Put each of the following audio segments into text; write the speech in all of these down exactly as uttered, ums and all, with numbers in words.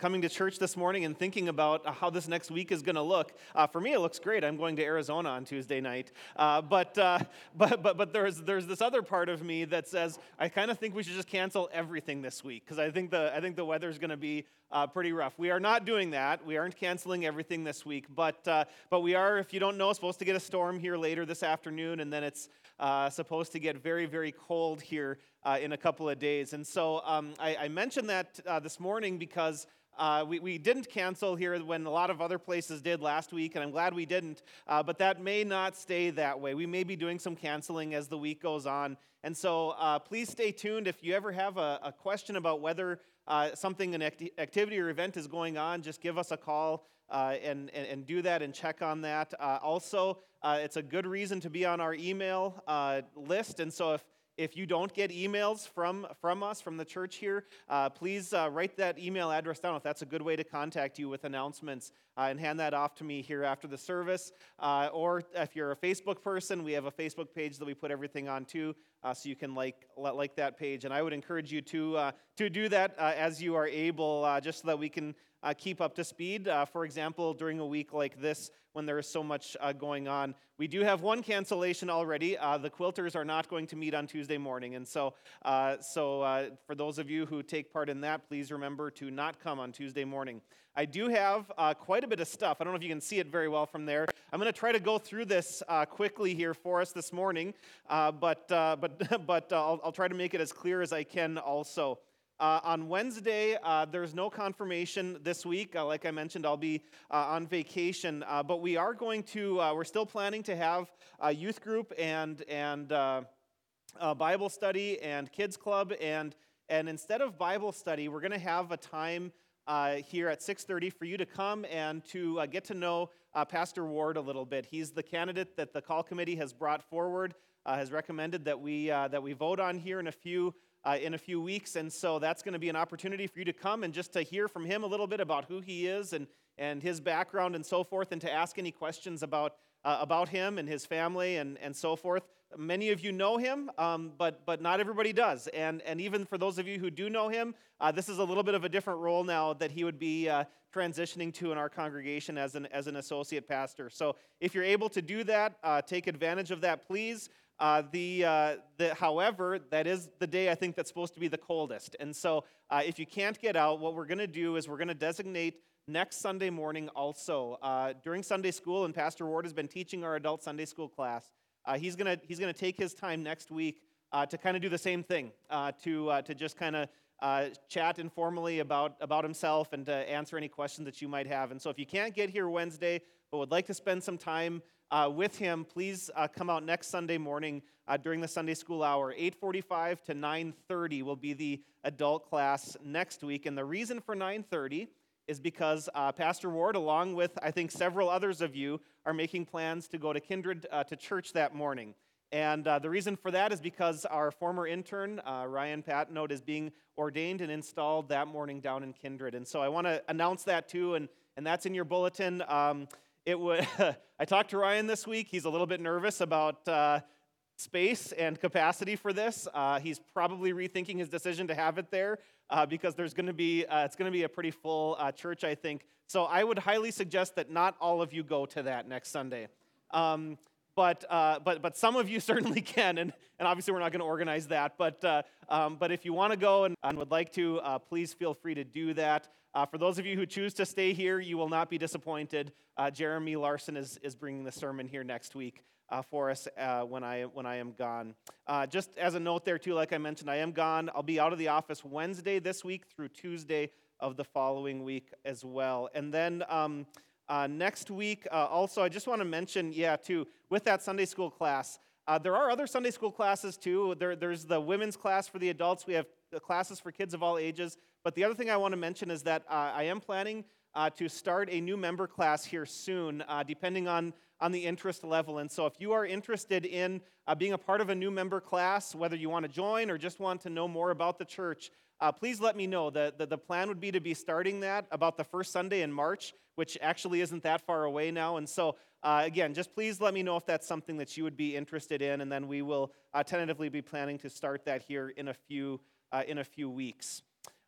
coming to church this morning and thinking about uh, how this next week is going to look. Uh, for me, it looks great. I'm going to Arizona on Tuesday night. Uh, but, uh, but but but there's there's this other part of me that says I kind of think we should just cancel everything this week because I think the I think the weather's going to be uh, pretty rough. We are not doing that. We aren't canceling everything this week. But uh, but we are, if you don't know, supposed to get a storm here later this afternoon, and then it's uh, supposed to get very very cold here uh, in a couple of days. And so um, I, I mentioned that uh, this morning because. Uh, we, we didn't cancel here when a lot of other places did last week, and I'm glad we didn't, uh, but that may not stay that way. We may be doing some canceling as the week goes on, and so uh, please stay tuned. If you ever have a, a question about whether uh, something, an acti- activity or event is going on, just give us a call uh, and, and, and do that and check on that. Uh, also, uh, it's a good reason to be on our email uh, list, and so if If you don't get emails from, from us, from the church here, uh, please uh, write that email address down if that's a good way to contact you with announcements uh, and hand that off to me here after the service. Uh, or if you're a Facebook person, we have a Facebook page that we put everything on too, uh, so you can like like that page. And I would encourage you to, uh, to do that uh, as you are able, uh, just so that we can uh, keep up to speed. Uh, for example, during a week like this, when there is so much uh, going on. We do have one cancellation already. Uh, the quilters are not going to meet on Tuesday morning. And so uh, so uh, for those of you who take part in that, please remember to not come on Tuesday morning. I do have uh, quite a bit of stuff. I don't know if you can see it very well from there. I'm going to try to go through this uh, quickly here for us this morning, uh, but, uh, but, but uh, I'll, I'll try to make it as clear as I can also. Uh, on Wednesday, uh, there's no confirmation this week. Uh, like I mentioned, I'll be uh, on vacation, uh, but we are going to, uh, we're still planning to have a youth group and and uh, a Bible study and kids club, and and instead of Bible study, we're going to have a time uh, here at six thirty for you to come and to uh, get to know uh, Pastor Ward a little bit. He's the candidate that the call committee has brought forward, uh, has recommended that we uh, that we vote on here in a few Uh, in a few weeks, and so that's going to be an opportunity for you to come and just to hear from him a little bit about who he is and and his background and so forth, and to ask any questions about uh, about him and his family and and so forth. Many of you know him, um, but but not everybody does, and and even for those of you who do know him, uh, this is a little bit of a different role now that he would be uh, transitioning to in our congregation as an as an associate pastor. So if you're able to do that, uh, take advantage of that, please. Uh, the, uh, the, however, that is the day I think that's supposed to be the coldest. And so uh, if you can't get out, what we're going to do is we're going to designate next Sunday morning also. Uh, during Sunday school, and Pastor Ward has been teaching our adult Sunday school class, uh, he's going to he's gonna take his time next week uh, to kind of do the same thing, uh, to uh, to just kind of uh, chat informally about, about himself and to answer any questions that you might have. And so if you can't get here Wednesday, but would like to spend some time Uh, with him, please uh, come out next Sunday morning uh, during the Sunday school hour. eight forty-five to nine thirty will be the adult class next week. And the reason for nine thirty is because uh, Pastor Ward, along with, I think, several others of you, are making plans to go to Kindred uh, to church that morning. And uh, the reason for that is because our former intern, uh, Ryan Patnote, is being ordained and installed that morning down in Kindred. And so I want to announce that too, and, and that's in your bulletin. Um, It would. I talked to Ryan this week. He's a little bit nervous about uh, space and capacity for this. Uh, he's probably rethinking his decision to have it there uh, because there's going to be uh, it's going to be a pretty full uh, church, I think. So I would highly suggest that not all of you go to that next Sunday. Um, But uh, but but some of you certainly can, and, and obviously we're not going to organize that. But uh, um, but if you want to go and, and would like to, uh, please feel free to do that. Uh, for those of you who choose to stay here, you will not be disappointed. Uh, Jeremy Larson is is bringing the sermon here next week uh, for us uh, when I when I am gone. Uh, just as a note there too, like I mentioned, I am gone. I'll be out of the office Wednesday this week through Tuesday of the following week as well, and then. Um, Uh, next week, uh, also, I just want to mention, yeah, too, with that Sunday school class, uh, there are other Sunday school classes, too. There, there's the women's class for the adults. We have the classes for kids of all ages. But the other thing I want to mention is that uh, I am planning uh, to start a new member class here soon, uh, depending on, on the interest level. And so if you are interested in uh, being a part of a new member class, whether you want to join or just want to know more about the church, Uh, please let me know. The, the, the plan would be to be starting that about the first Sunday in March, which actually isn't that far away now. And so, uh, again, just please let me know if that's something that you would be interested in, and then we will uh, tentatively be planning to start that here in a few uh, in a few weeks.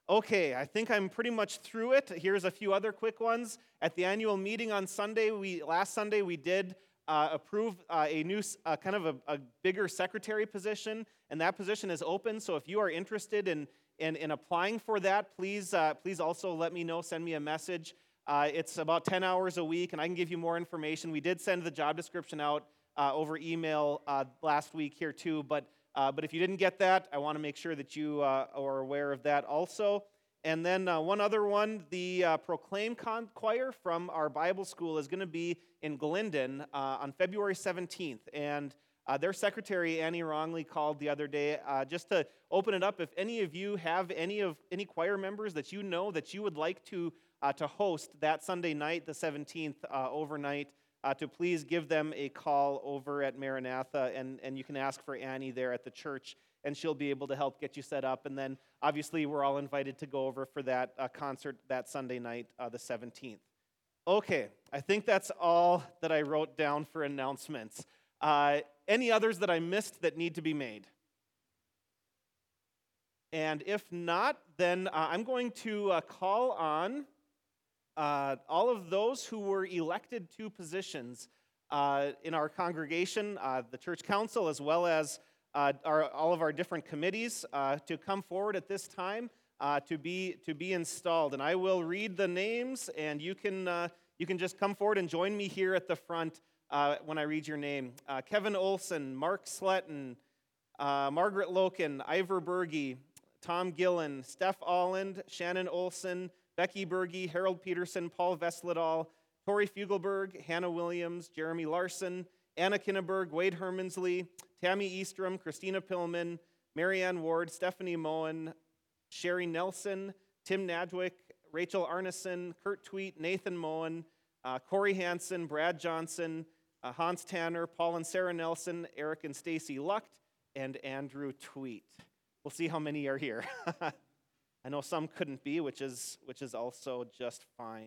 Okay, I think I'm pretty much through it. Here's a few other quick ones. At the annual meeting on Sunday, we last Sunday we did uh, approve uh, a new uh, kind of a, a bigger secretary position, and that position is open. So if you are interested in in, in applying for that, please uh, please also let me know. Send me a message. Uh, it's about ten hours a week, and I can give you more information. We did send the job description out uh, over email uh, last week here too, but. Uh, but if you didn't get that, I want to make sure that you uh, are aware of that also. And then uh, one other one, the uh, Proclaim Con- Choir from our Bible school is going to be in Glendon uh, on February seventeenth. And uh, their secretary, Annie Rongley, called the other day uh, just to open it up. If any of you have any of any choir members that you know that you would like to, uh, to host that Sunday night, the seventeenth, uh, overnight, Uh, to please give them a call over at Maranatha, and, and you can ask for Annie there at the church, and she'll be able to help get you set up. And then, obviously, we're all invited to go over for that uh, concert that Sunday night, uh, the seventeenth. Okay, I think that's all that I wrote down for announcements. Uh, any others that I missed that need to be made? And if not, then uh, I'm going to uh, call on Uh, all of those who were elected to positions uh, in our congregation, uh, the church council, as well as uh, our, all of our different committees, uh, to come forward at this time uh, to be to be installed. And I will read the names, and you can uh, you can just come forward and join me here at the front uh, when I read your name. Uh, Kevin Olson, Mark Sletton, uh, Margaret Loken, Ivor Berge, Tom Gillen, Steph Alland, Shannon Olson, Becky Berge, Harold Peterson, Paul Vesledal, Tori Fugelberg, Hannah Williams, Jeremy Larson, Anna Kinneberg, Wade Hermansley, Tammy Eastrom, Christina Pillman, Marianne Ward, Stephanie Moen, Sherry Nelson, Tim Nadwick, Rachel Arneson, Kurt Tweet, Nathan Moen, uh, Corey Hansen, Brad Johnson, uh, Hans Tanner, Paul and Sarah Nelson, Eric and Stacy Lucht, and Andrew Tweet. We'll see how many are here. I know some couldn't be, which is which is also just fine.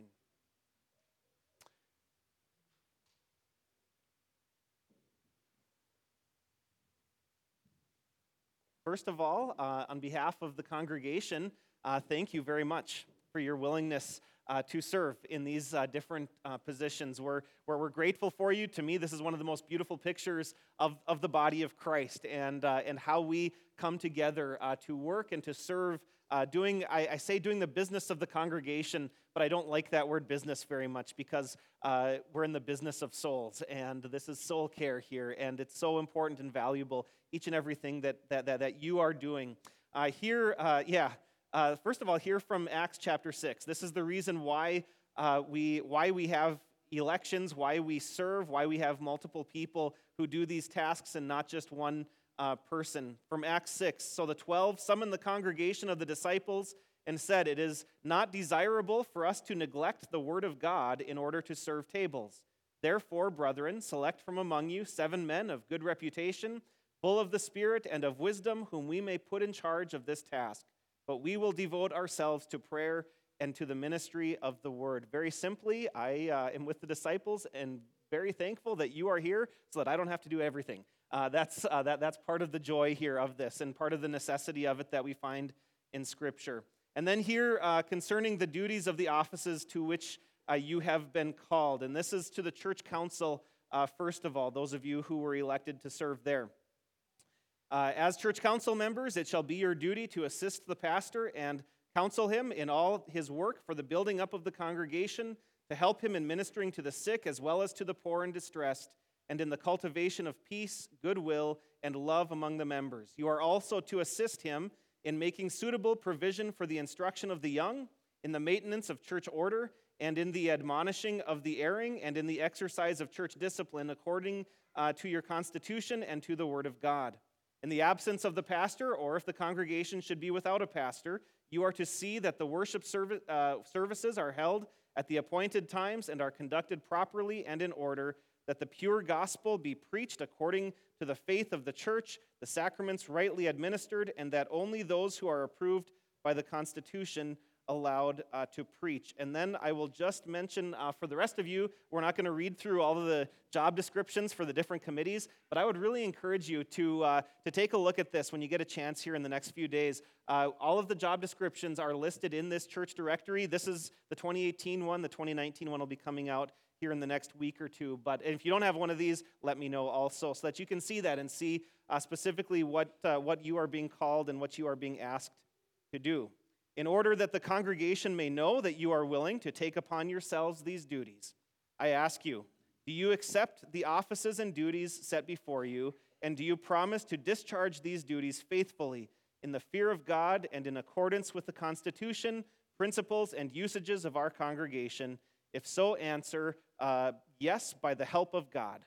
First of all, uh, on behalf of the congregation, uh, thank you very much for your willingness uh, to serve in these uh, different uh, positions. We're, where we're grateful for you. To me, this is one of the most beautiful pictures of, of the body of Christ, and uh, and how we come together uh, to work and to serve. Uh, doing, I, I say doing the business of the congregation, but I don't like that word business very much, because uh, we're in the business of souls, and this is soul care here, and it's so important and valuable, each and everything that that that, that you are doing. Uh, here, uh, yeah, uh, first of all, here from Acts chapter six. This is the reason why uh, we why we have elections, why we serve, why we have multiple people who do these tasks and not just one Uh, person. From Acts six, so the twelve summoned the congregation of the disciples and said, "It is not desirable for us to neglect the word of God in order to serve tables. Therefore, brethren, select from among you seven men of good reputation, full of the Spirit and of wisdom, whom we may put in charge of this task. But we will devote ourselves to prayer and to the ministry of the word." Very simply, I uh, am with the disciples and very thankful that you are here so that I don't have to do everything. Uh, that's uh, that that's part of the joy here of this, and part of the necessity of it that we find in Scripture. And then here, uh, concerning the duties of the offices to which uh, you have been called, and this is to the church council, uh, first of all, those of you who were elected to serve there. Uh, as church council members, it shall be your duty to assist the pastor and counsel him in all his work for the building up of the congregation, to help him in ministering to the sick as well as to the poor and distressed, and in the cultivation of peace, goodwill, and love among the members. You are also to assist him in making suitable provision for the instruction of the young, in the maintenance of church order, and in the admonishing of the erring, and in the exercise of church discipline according uh, to your constitution and to the word of God. In the absence of the pastor, or if the congregation should be without a pastor, you are to see that the worship servi- uh, services are held at the appointed times and are conducted properly and in order, that the pure gospel be preached according to the faith of the church, the sacraments rightly administered, and that only those who are approved by the constitution allowed uh, to preach. And then I will just mention uh, for the rest of you, we're not going to read through all of the job descriptions for the different committees, but I would really encourage you to, uh, to take a look at this when you get a chance here in the next few days. Uh, all of the job descriptions are listed in this church directory. This is the twenty eighteen one. The twenty nineteen one will be coming out here in the next week or two. But if you don't have one of these, let me know also so that you can see that and see uh, specifically what, uh, what you are being called and what you are being asked to do. In order that the congregation may know that you are willing to take upon yourselves these duties, I ask you, do you accept the offices and duties set before you, and do you promise to discharge these duties faithfully in the fear of God and in accordance with the Constitution, principles, and usages of our congregation? If so, answer uh, yes by the help of God.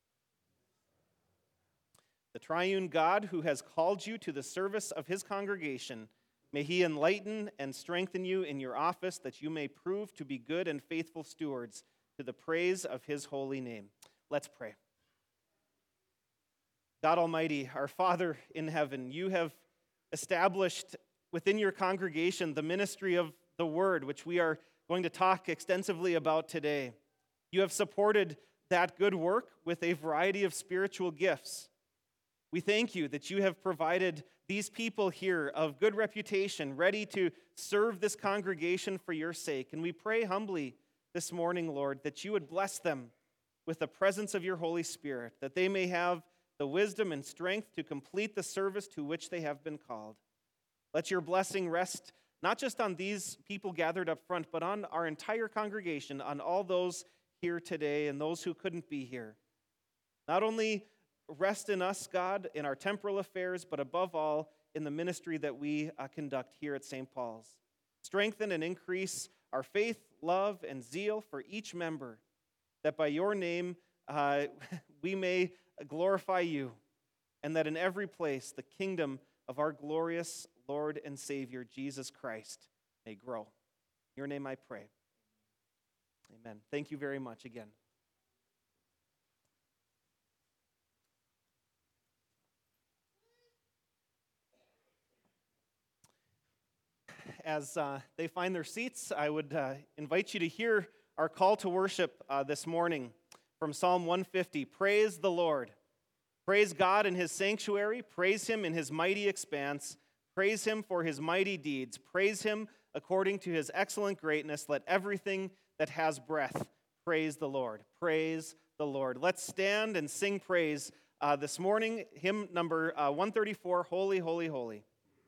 The triune God who has called you to the service of his congregation, may he enlighten and strengthen you in your office that you may prove to be good and faithful stewards to the praise of his holy name. Let's pray. God Almighty, our Father in heaven, you have established within your congregation the ministry of the word, which we are going to talk extensively about today. You have supported that good work with a variety of spiritual gifts. We thank you that you have provided these people here of good reputation, ready to serve this congregation for your sake. And we pray humbly this morning, Lord, that you would bless them with the presence of your Holy Spirit, that they may have the wisdom and strength to complete the service to which they have been called. Let your blessing rest not just on these people gathered up front, but on our entire congregation, on all those here today and those who couldn't be here. Not only rest in us, God, in our temporal affairs, but above all, in the ministry that we uh, conduct here at Saint Paul's. Strengthen and increase our faith, love, and zeal for each member, that by your name uh, we may glorify you, and that in every place the kingdom of our glorious Lord and Savior, Jesus Christ, may grow. In your name I pray. Amen. Thank you very much again. As uh, they find their seats, I would uh, invite you to hear our call to worship uh, this morning from Psalm one fifty. Praise the Lord. Praise God in his sanctuary. Praise him in his mighty expanse. Praise him for his mighty deeds. Praise him according to his excellent greatness. Let everything that has breath praise the Lord. Praise the Lord. Let's stand and sing praise uh, this morning. Hymn number uh, one thirty-four, Holy, Holy, Holy.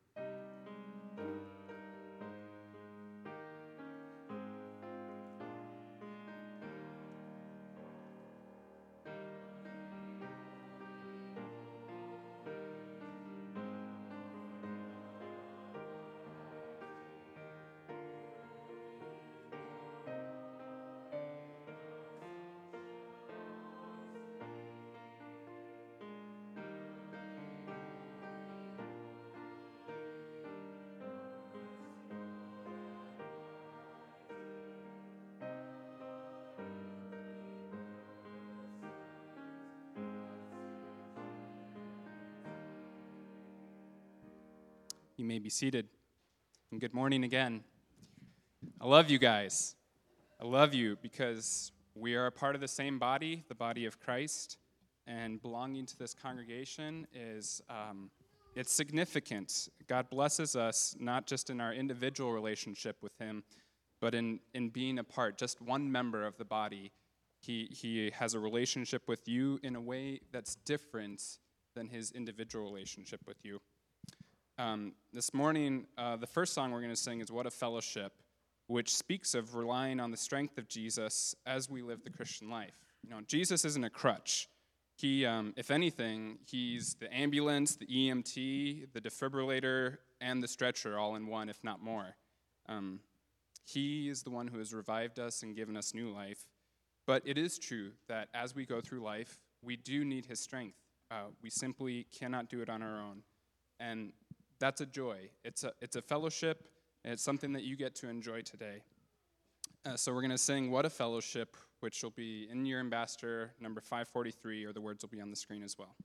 You may be seated. And good morning again. I love you guys. I love you because we are a part of the same body, the body of Christ, and belonging to this congregation is um, it's significant. God blesses us not just in our individual relationship with him, but in, in being a part, just one member of the body. He, he has a relationship with you in a way that's different than his individual relationship with you. Um, this morning, uh, the first song we're going to sing is What a Fellowship, which speaks of relying on the strength of Jesus as we live the Christian life. You know, Jesus isn't a crutch. He, um, if anything, he's the ambulance, the E M T, the defibrillator, and the stretcher all in one, if not more. Um, he is the one who has revived us and given us new life. But it is true that as we go through life, we do need his strength. Uh, we simply cannot do it on our own. And that's a joy. It's a it's a fellowship, and it's something that you get to enjoy today. Uh, so we're going to sing What a Fellowship, which will be in your ambassador, number five forty-three, or the words will be on the screen as well.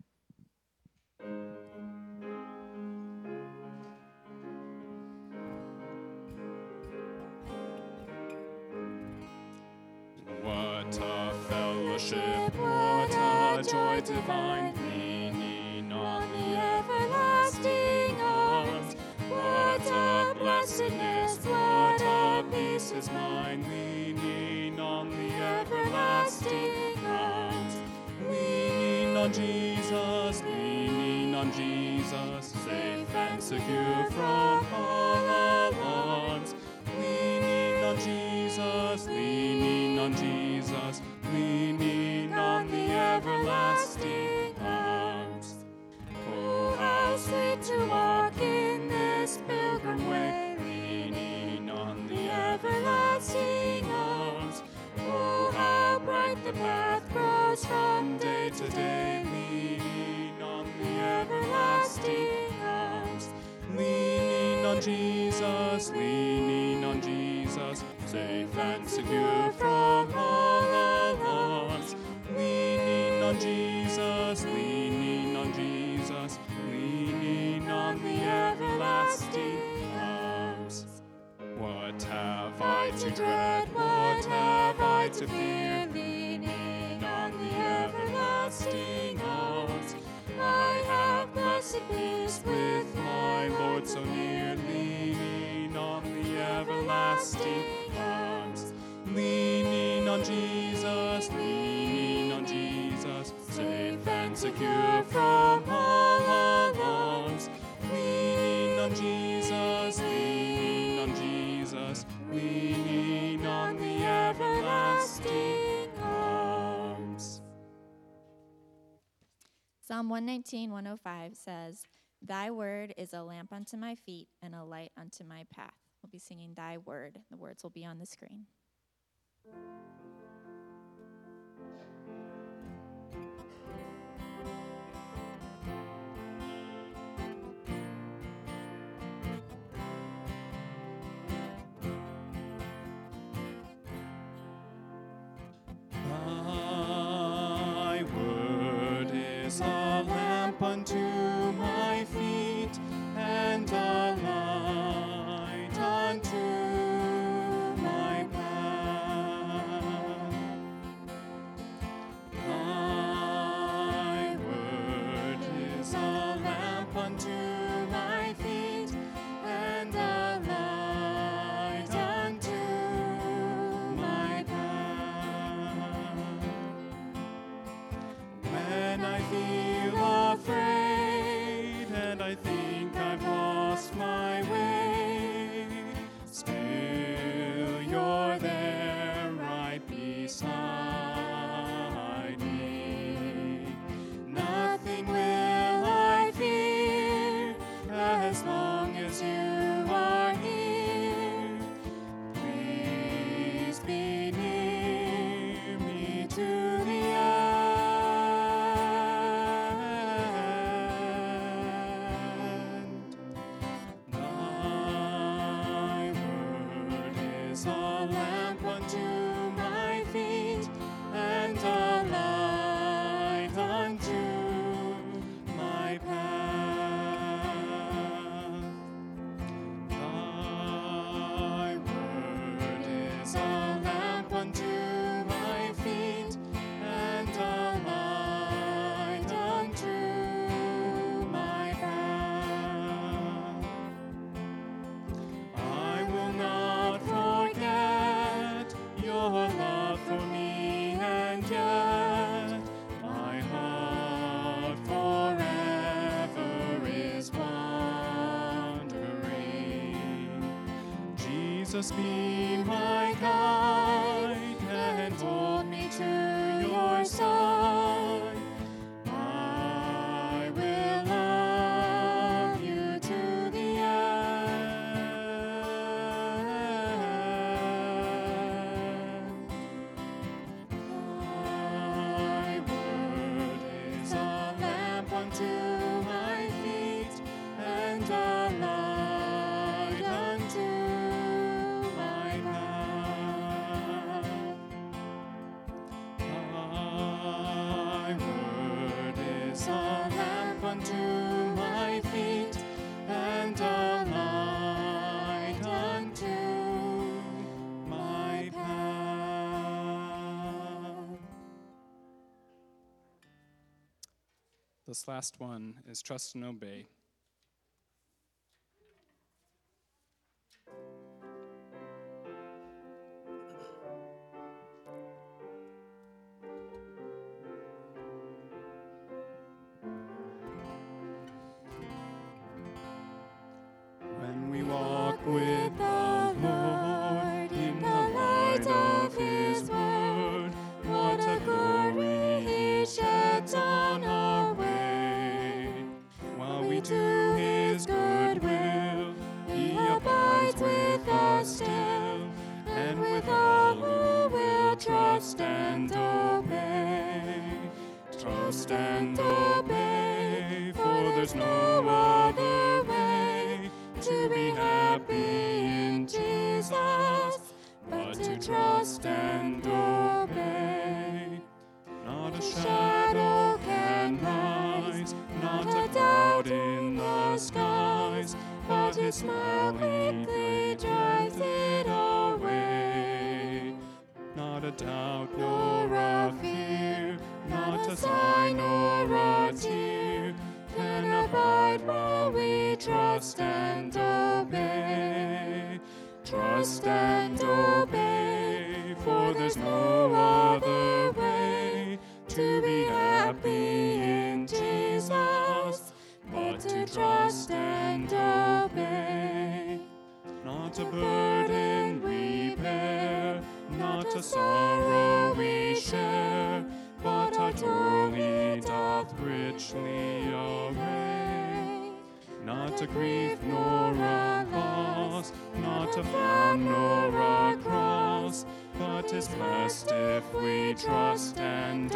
worship, what a joy divine, leaning on the everlasting arms. What a blessedness, what a peace is mine, leaning on the everlasting arms. Leaning on Jesus, leaning on Jesus, safe and secure from all alarms. Leaning on Jesus, leaning on Jesus, leaning on the everlasting arms. Oh, how sweet to walk in this pilgrim way, leaning on the everlasting arms. Oh, how bright the path grows from day to day, leaning on the everlasting arms. Leaning on Jesus, leaning on Jesus, safe and secure from all alarms. Leaning on Jesus, leaning on Jesus, leaning on the everlasting arms. What have I to dread? What have I to fear? Leaning on the everlasting arms. I have blessed peace with my Lord so near, leaning on the everlasting arms. Leaning on Jesus, leaning on Jesus, safe and secure from all alarms. Leaning on Jesus, leaning on Jesus, leaning on the everlasting arms. Psalm one nineteen, one oh five says, Thy word is a lamp unto my feet and a light unto my path. We'll be singing Thy word. The words will be on the screen. Thy word is a lamp unto my feet and a light unto my path. Thy word is a lamp unto my feet and a light unto my path. When I feel afraid and I think I've lost my way, still you're there right beside me. Nothing will I fear as long as you are here. Please be near me to the end. Thy word is a lamp unto my feet and a light unto my path. Thy word is a lamp unto my feet and a light unto my path. I will not forget your love for me, and yet my heart forever is wandering. Jesus, be my guide and hold me to your side. I will love you to the end. Thy word is a lamp unto my feet and a light unto my path. This last one is trust and obey. When we walk with the Lord in the light of His word, what a glory He sheds on our way. While we do His good will, He abides with us still, and with all who will trust and obey. Trust and obey, for there's no other way to be happy in Jesus, but to trust and obey. Not a shadow can rise, not a cloud in the skies, but His smile quickly drives it away. Not a doubt nor a fear, not a sign nor a tear, can abide while we trust and obey. Trust and obey, for there's no other way to be happy in Jesus, but to trust and obey. Not a burden we bear, not a sorrow we share, but our joy He doth richly array. Not a grief nor a loss, not a frown nor a cross, but is blessed if we trust and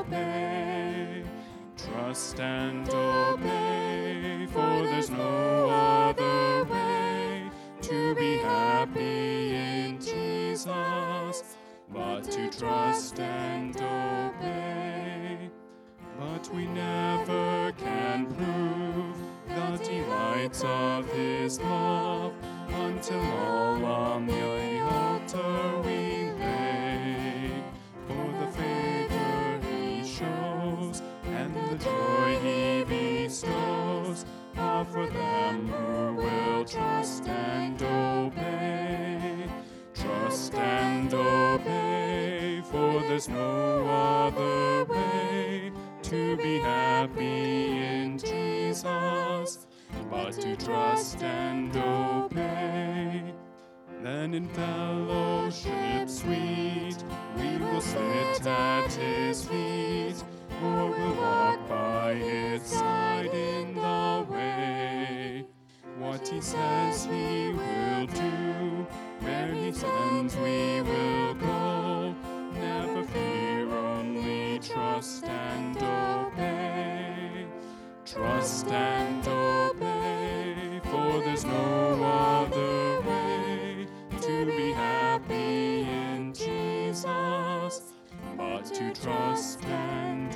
obey. Trust and obey, for there's no other way to be happy in Jesus, but to trust and obey. But we never can prove the delights of His love until all on the altar we lay. For the favor He shows and the joy He bestows are for them who will trust and obey. Trust and obey, for there's no other way to be happy in Jesus, but to trust and obey. Then in fellowship sweet, we will sit at His feet, or we'll walk by His side in the way. What He says He will do, where He sends we will go. Never fear, only trust and obey. Trust and obey, for there's no other way to be happy in Jesus, but to trust and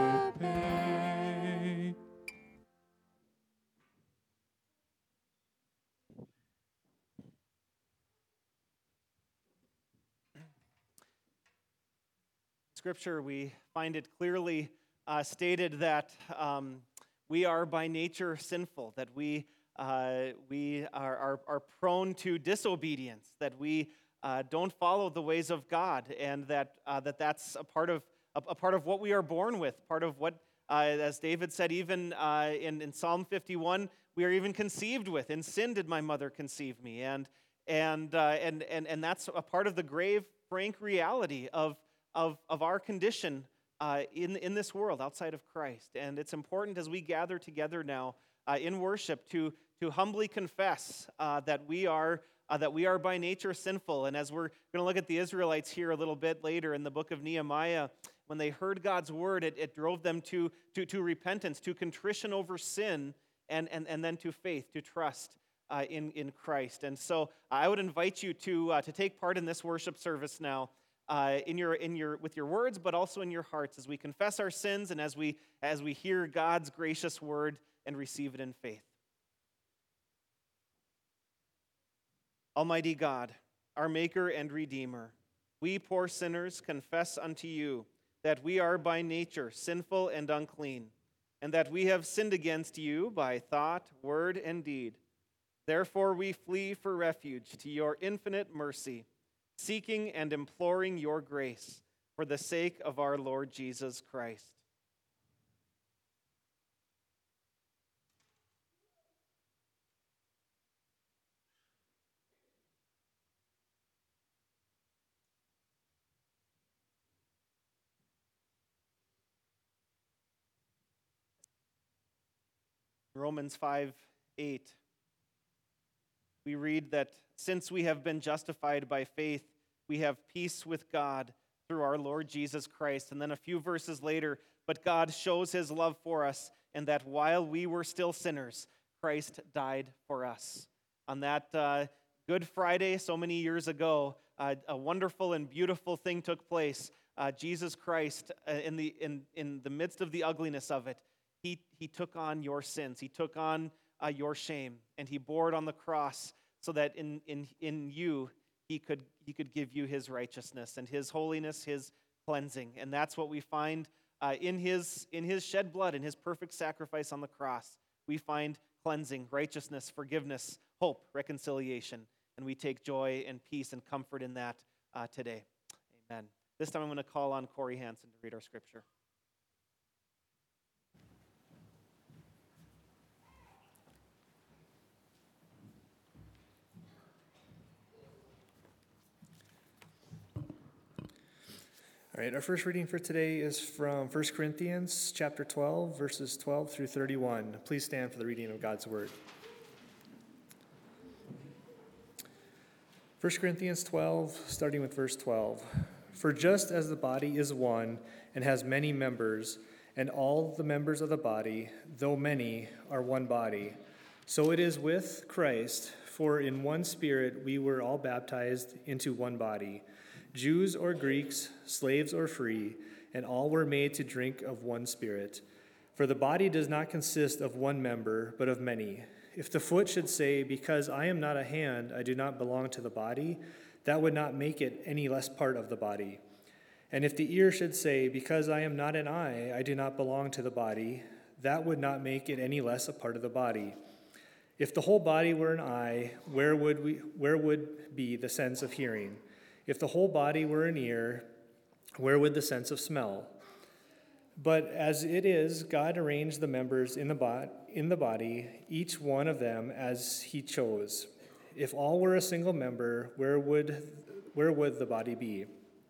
obey. Scripture, we find it clearly uh, stated that um, we are by nature sinful, that we uh, we are, are, are prone to disobedience, that we uh, don't follow the ways of God, and that uh, that that's a part of a, a part of what we are born with, part of what, uh, as David said, even uh, in, in Psalm fifty-one, we are even conceived with. In sin did my mother conceive me, and and uh, and and and that's a part of the grave, frank reality of. Of, of our condition uh, in, in this world outside of Christ. And it's important as we gather together now uh, in worship to, to humbly confess uh, that we are uh, that we are by nature sinful. And as we're going to look at the Israelites here a little bit later in the book of Nehemiah, when they heard God's word, it, it drove them to, to, to repentance, to contrition over sin, and, and, and then to faith, to trust uh, in, in Christ. And so I would invite you to, uh, to take part in this worship service now. Uh, in your, in your, with your words, but also in your hearts, as we confess our sins and as we, as we hear God's gracious word and receive it in faith. Almighty God, our Maker and Redeemer, we poor sinners confess unto you that we are by nature sinful and unclean. and that we have sinned against you by thought, word, and deed. Therefore we flee for refuge to your infinite mercy, seeking and imploring your grace for the sake of our Lord Jesus Christ. Romans five eight, we read that since we have been justified by faith, we have peace with God through our Lord Jesus Christ. And then a few verses later, but God shows his love for us, and that while we were still sinners, Christ died for us. On that uh, Good Friday so many years ago, uh, a wonderful and beautiful thing took place. Uh, Jesus Christ, uh, in the in in the midst of the ugliness of it, He, he took on your sins. He took on uh, your shame, and he bore it on the cross so that in, in, in you, he could, he could give you his righteousness and his holiness, his cleansing. And that's what we find uh, in, his, in his shed blood, in his perfect sacrifice on the cross. We find cleansing, righteousness, forgiveness, hope, reconciliation. And we take joy and peace and comfort in that uh, today. Amen. This time I'm going to call on Corey Hansen to read our scripture. All right, our first reading for today is from First Corinthians chapter twelve, verses twelve through thirty-one. Please stand for the reading of God's word. First Corinthians twelve, starting with verse twelve. For just as the body is one and has many members, and all the members of the body, though many, are one body, so it is with Christ, for in one Spirit we were all baptized into one body, Jews or Greeks, slaves or free, and all were made to drink of one Spirit. For the body does not consist of one member, but of many. If the foot should say, because I am not a hand, I do not belong to the body, that would not make it any less part of the body. And if the ear should say, because I am not an eye, I do not belong to the body, that would not make it any less a part of the body. If the whole body were an eye, where would we, where would be the sense of hearing? If the whole body were an ear, where would the sense of smell? But as it is, God arranged the members in the, bo- in the body, each one of them as he chose. If all were a single member, where would, where would the body be?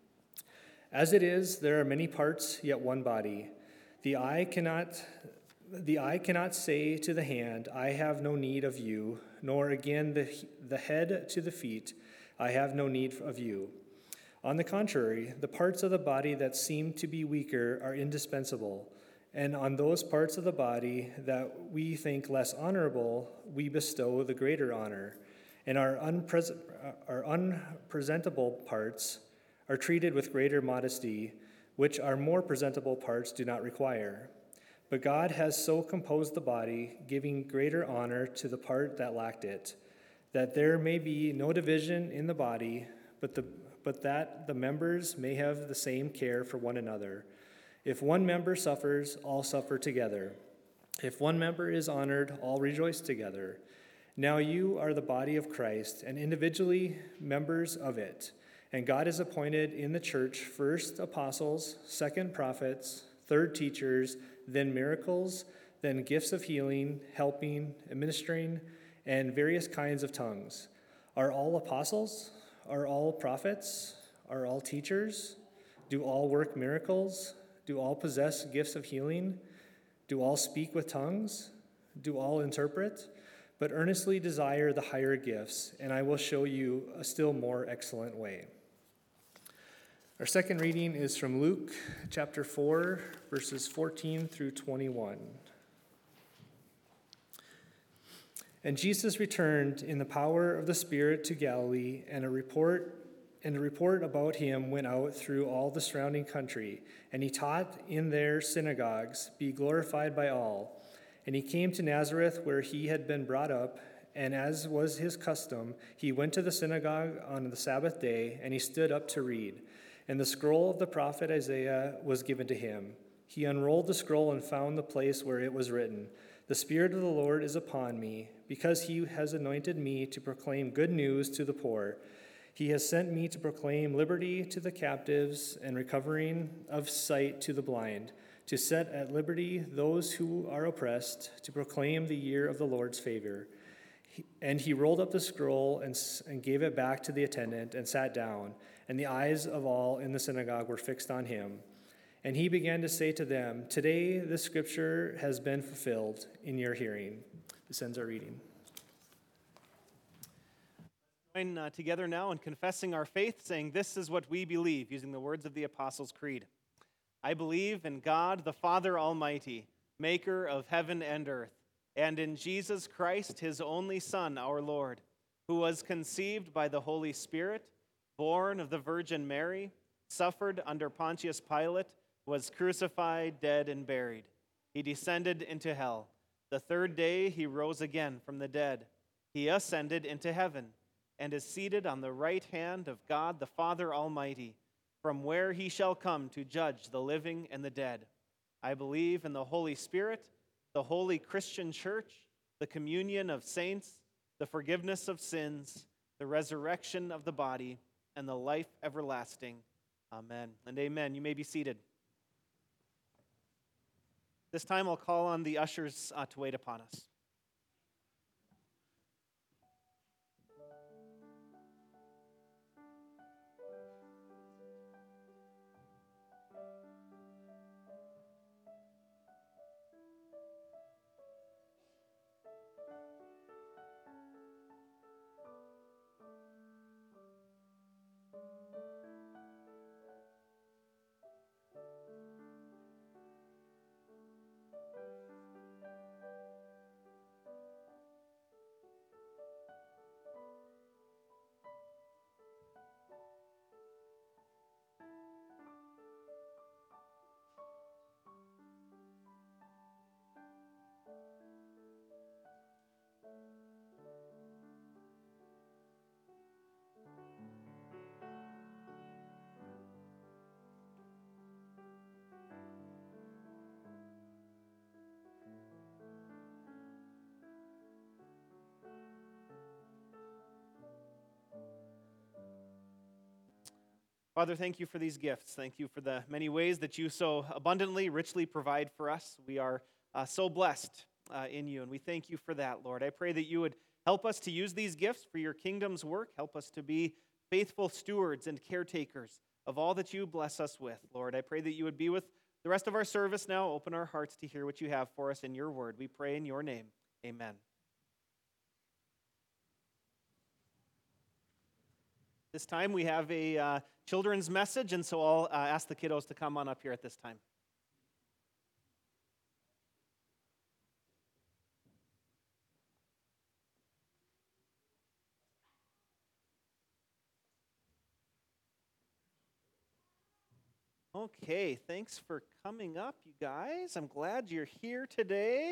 As it is, there are many parts, yet one body. The eye cannot, the eye cannot say to the hand, I have no need of you, nor again the, the head to the feet, I have no need of you. On the contrary, the parts of the body that seem to be weaker are indispensable, and on those parts of the body that we think less honorable, we bestow the greater honor, and our, unpres- our unpresentable parts are treated with greater modesty, which our more presentable parts do not require. But God has so composed the body, giving greater honor to the part that lacked it, that there may be no division in the body, but the but that the members may have the same care for one another. If one member suffers, all suffer together. If one member is honored, all rejoice together. Now you are the body of Christ, and individually members of it. And God has appointed in the church first apostles, second prophets, third teachers, then miracles, then gifts of healing, helping, administering, and various kinds of tongues. Are all apostles? Are all prophets? Are all teachers? Do all work miracles? Do all possess gifts of healing? Do all speak with tongues? Do all interpret? But earnestly desire the higher gifts, and I will show you a still more excellent way. Our second reading is from Luke chapter four, verses fourteen through twenty-one. And Jesus returned in the power of the Spirit to Galilee, and a report and a report about him went out through all the surrounding country. And he taught in their synagogues, be glorified by all. And he came to Nazareth, where he had been brought up, and as was his custom, he went to the synagogue on the Sabbath day, and he stood up to read. And the scroll of the prophet Isaiah was given to him. He unrolled the scroll and found the place where it was written, "The Spirit of the Lord is upon me, because he has anointed me to proclaim good news to the poor. He has sent me to proclaim liberty to the captives and recovering of sight to the blind, to set at liberty those who are oppressed, to proclaim the year of the Lord's favor." He, and he rolled up the scroll and, and gave it back to the attendant and sat down, and the eyes of all in the synagogue were fixed on him. And he began to say to them, "Today this scripture has been fulfilled in your hearing." This ends our reading. Join uh, together now in confessing our faith, saying, "This is what we believe," using the words of the Apostles' Creed. "I believe in God, the Father Almighty, maker of heaven and earth, and in Jesus Christ, his only Son, our Lord, who was conceived by the Holy Spirit, born of the Virgin Mary, suffered under Pontius Pilate, was crucified, dead, and buried. He descended into hell. The third day he rose again from the dead. He ascended into heaven and is seated on the right hand of God the Father Almighty, from where he shall come to judge the living and the dead. I believe in the Holy Spirit, the holy Christian church, the communion of saints, the forgiveness of sins, the resurrection of the body, and the life everlasting. Amen and amen." You may be seated. This time I'll call on the ushers uh, to wait upon us. Father, thank you for these gifts. Thank you for the many ways that you so abundantly, richly provide for us. We are uh, so blessed uh, in you, and we thank you for that, Lord. I pray that you would help us to use these gifts for your kingdom's work. Help us to be faithful stewards and caretakers of all that you bless us with, Lord. I pray that you would be with the rest of our service now. Open our hearts to hear what you have for us in your word. We pray in your name. Amen. This time we have a uh, children's message, and so I'll uh, ask the kiddos to come on up here at this time. Okay, thanks for coming up, you guys. I'm glad you're here today.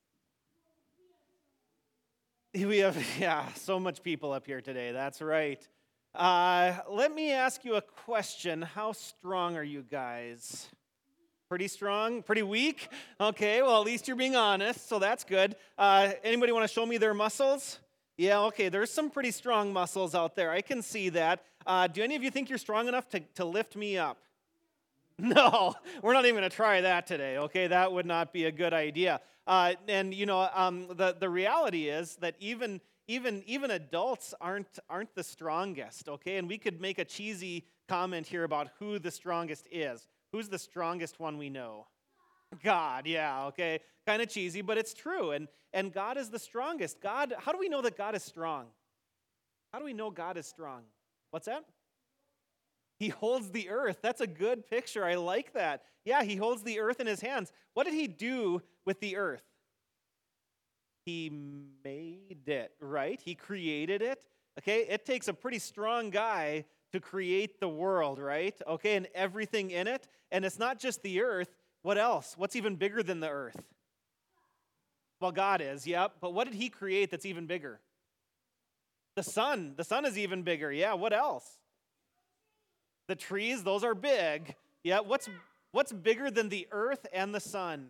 We have, yeah, so much people up here today. That's right. Uh, let me ask you a question. How strong are you guys? Pretty strong? Pretty weak? Okay, well, at least you're being honest, so that's good. Uh, anybody want to show me their muscles? Yeah, okay, there's some pretty strong muscles out there. I can see that. Uh, do any of you think you're strong enough to, to lift me up? No, we're not even going to try that today, okay? That would not be a good idea. Uh, and, you know, um, the, the reality is that even Even even adults aren't aren't the strongest, okay? And we could make a cheesy comment here about who the strongest is. Who's the strongest one we know? God, yeah, okay. Kind of cheesy, but it's true. And and God is the strongest. God, how do we know that God is strong? How do we know God is strong? What's that? He holds the earth. That's a good picture. I like that. Yeah, he holds the earth in his hands. What did he do with the earth? He made it, right? He created it. Okay, it takes a pretty strong guy to create the world, right? Okay, and everything in it. And it's not just the earth. What else? What's even bigger than the earth? Well, God is, yep. But what did he create that's even bigger? The sun. The sun is even bigger. Yeah, what else? The trees, those are big. Yeah, what's What's bigger than the earth and the sun?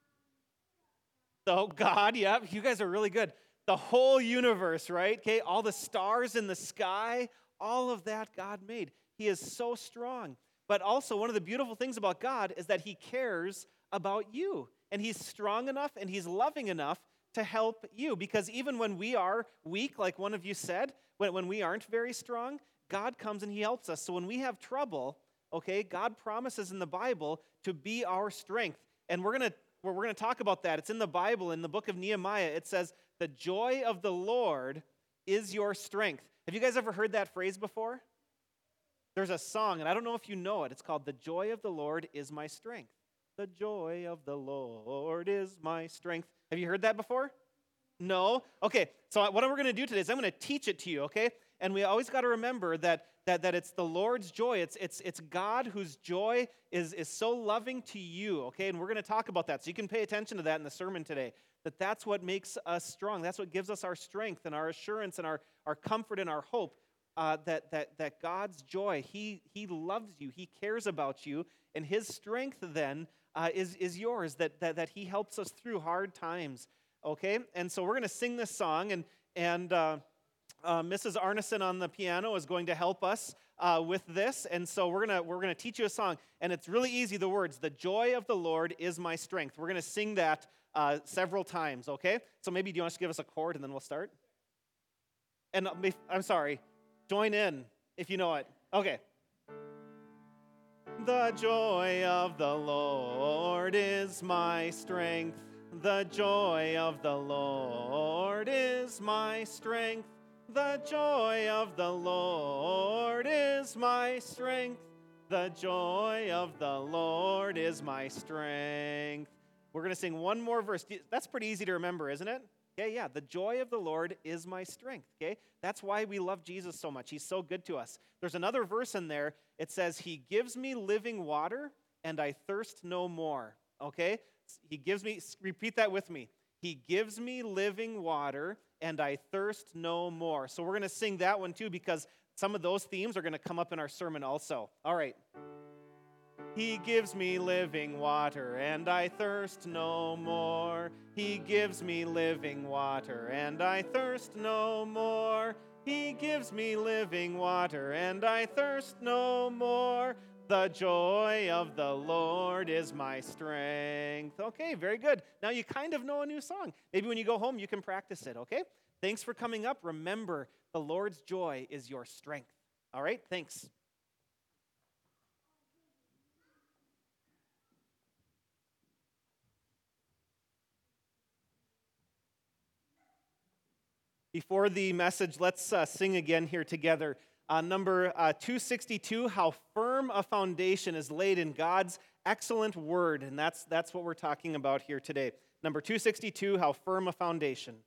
So God, yeah, you guys are really good. The whole universe, right? Okay, all the stars in the sky, all of that God made. He is so strong. But also, one of the beautiful things about God is that he cares about you. And he's strong enough and he's loving enough to help you. Because even when we are weak, like one of you said, when, when we aren't very strong, God comes and he helps us. So when we have trouble, okay, God promises in the Bible to be our strength. And we're going to we're going to talk about that. It's in the Bible, in the book of Nehemiah. It says, the joy of the Lord is your strength. Have you guys ever heard that phrase before? There's a song, and I don't know if you know it. It's called, the joy of the Lord is my strength. The joy of the Lord is my strength. Have you heard that before? No? Okay, so what we're going to do today is I'm going to teach it to you, okay? And we always got to remember that, that, that it's the Lord's joy. It's, it's, it's God whose joy is, is so loving to you, okay? And we're going to talk about that. So you can pay attention to that in the sermon today, that that's what makes us strong. That's what gives us our strength and our assurance and our, our comfort and our hope, uh, that, that, that God's joy, he, he loves you, he cares about you, and his strength then uh, is, is yours, that, that, that he helps us through hard times, okay? And so we're going to sing this song, and, and uh, uh, Missus Arneson on the piano is going to help us uh, with this, and so we're going to we're going to teach you a song, and it's really easy, the words, the joy of the Lord is my strength. We're going to sing that uh, several times, okay? So maybe do you want to give us a chord, and then we'll start? And I'm sorry, join in if you know it. Okay. The joy of the Lord is my strength. The joy of the Lord is my strength. The joy of the Lord is my strength. The joy of the Lord is my strength. We're going to sing one more verse. That's pretty easy to remember, isn't it? Okay, yeah, the joy of the Lord is my strength, okay? That's why we love Jesus so much. He's so good to us. There's another verse in there. It says, he gives me living water, and I thirst no more, okay? He gives me, repeat that with me. He gives me living water, and I thirst no more. So we're going to sing that one too, because some of those themes are going to come up in our sermon also. All right. He gives me living water, and I thirst no more. He gives me living water, and I thirst no more. He gives me living water, and I thirst no more. The joy of the Lord is my strength. Okay, very good. Now you kind of know a new song. Maybe when you go home, you can practice it, okay? Thanks for coming up. Remember, the Lord's joy is your strength. All right, thanks. Before the message, let's uh, sing again here together. Uh, number uh, two sixty-two, how firm a foundation is laid in God's excellent word. And that's, that's what we're talking about here today. Number two sixty-two, how firm a foundation.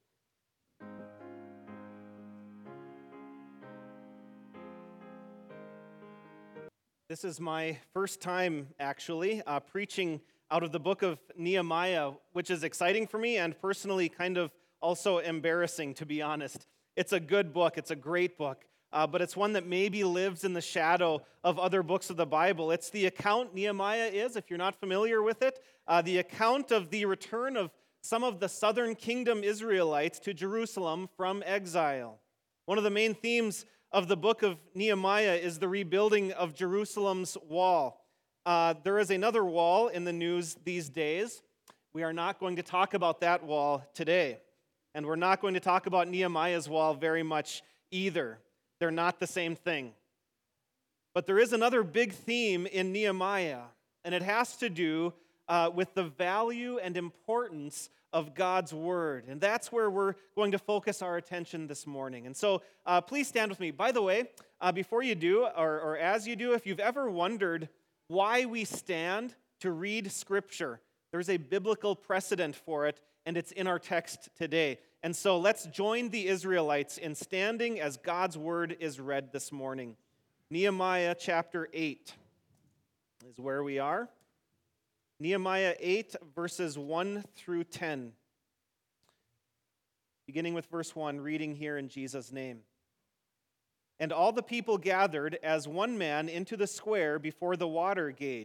This is my first time, actually, uh, preaching out of the book of Nehemiah, which is exciting for me and personally kind of also embarrassing, to be honest. It's a good book. It's a great book. Uh, but it's one that maybe lives in the shadow of other books of the Bible. It's the account, Nehemiah is, if you're not familiar with it, uh, the account of the return of some of the southern kingdom Israelites to Jerusalem from exile. One of the main themes of the book of Nehemiah is the rebuilding of Jerusalem's wall. Uh, there is another wall in the news these days. We are not going to talk about that wall today. And we're not going to talk about Nehemiah's wall very much either. They're not the same thing. But there is another big theme in Nehemiah, and it has to do uh, with the value and importance of God's word. And that's where we're going to focus our attention this morning. And so uh, please stand with me. By the way, uh, before you do, or, or as you do, if you've ever wondered why we stand to read Scripture, there's a biblical precedent for it, and it's in our text today. And so let's join the Israelites in standing as God's word is read this morning. Nehemiah chapter eight is where we are. Nehemiah eight, verses one through ten. Beginning with verse one, reading here in Jesus' name. And all the people gathered as one man into the square before the water gate,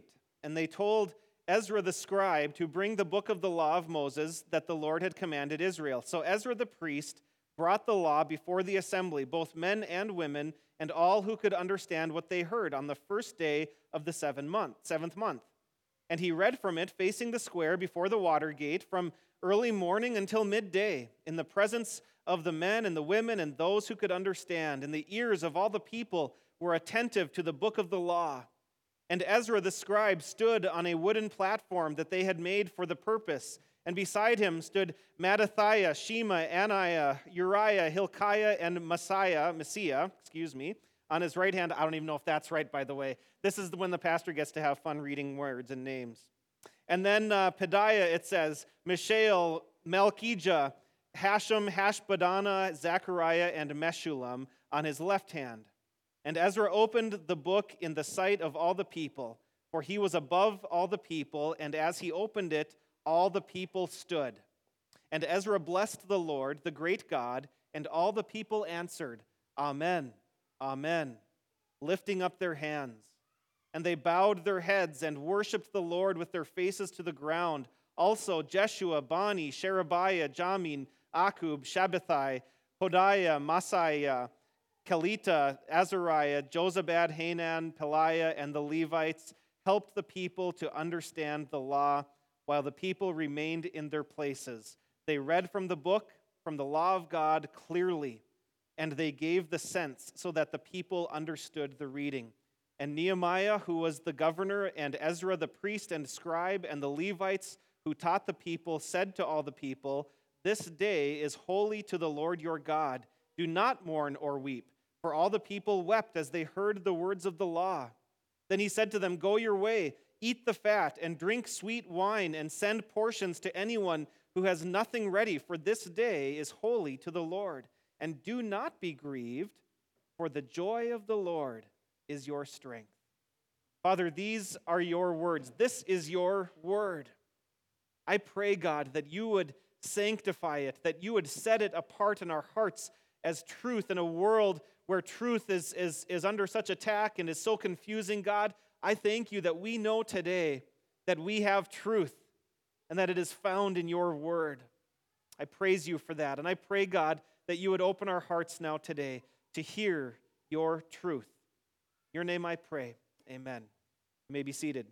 and they told Ezra the scribe to bring the book of the law of Moses that the Lord had commanded Israel. So Ezra the priest brought the law before the assembly, both men and women, and all who could understand what they heard on the first day of the seventh month, seventh month. And he read from it facing the square before the water gate from early morning until midday, in the presence of the men and the women and those who could understand, and the ears of all the people were attentive to the book of the law. And Ezra the scribe stood on a wooden platform that they had made for the purpose, and beside him stood Mattathiah, Shema, Ananiah, Uriah, Hilkiah, and Messiah, Messiah, excuse me, on his right hand. I don't even know if that's right, by the way. This is when the pastor gets to have fun reading words and names. And then uh, Pedaiah, it says, Mishael, Malchijah, Hashem, Hashbadana, Zechariah, and Meshullam on his left hand. And Ezra opened the book in the sight of all the people, for he was above all the people, and as he opened it, all the people stood. And Ezra blessed the Lord, the great God, and all the people answered, Amen, Amen, lifting up their hands. And they bowed their heads and worshipped the Lord with their faces to the ground. Also Jeshua, Bani, Sherebiah, Jamin, Akub, Shabbathai, Hodiah, Masaiah, Kelita, Azariah, Jozabad, Hanan, Peliah, and the Levites helped the people to understand the law while the people remained in their places. They read from the book, from the law of God clearly, and they gave the sense so that the people understood the reading. And Nehemiah, who was the governor, and Ezra the priest and scribe, and the Levites who taught the people, said to all the people, This day is holy to the Lord your God. Do not mourn or weep. For all the people wept as they heard the words of the law. Then he said to them, Go your way, eat the fat, and drink sweet wine, and send portions to anyone who has nothing ready, for this day is holy to the Lord. And do not be grieved, for the joy of the Lord is your strength. Father, these are your words. This is your word. I pray, God, that you would sanctify it, that you would set it apart in our hearts as truth in a world where truth is, is, is under such attack and is so confusing. God, I thank you that we know today that we have truth and that it is found in your word. I praise you for that. And I pray, God, that you would open our hearts now today to hear your truth. In your name I pray. Amen. You may be seated.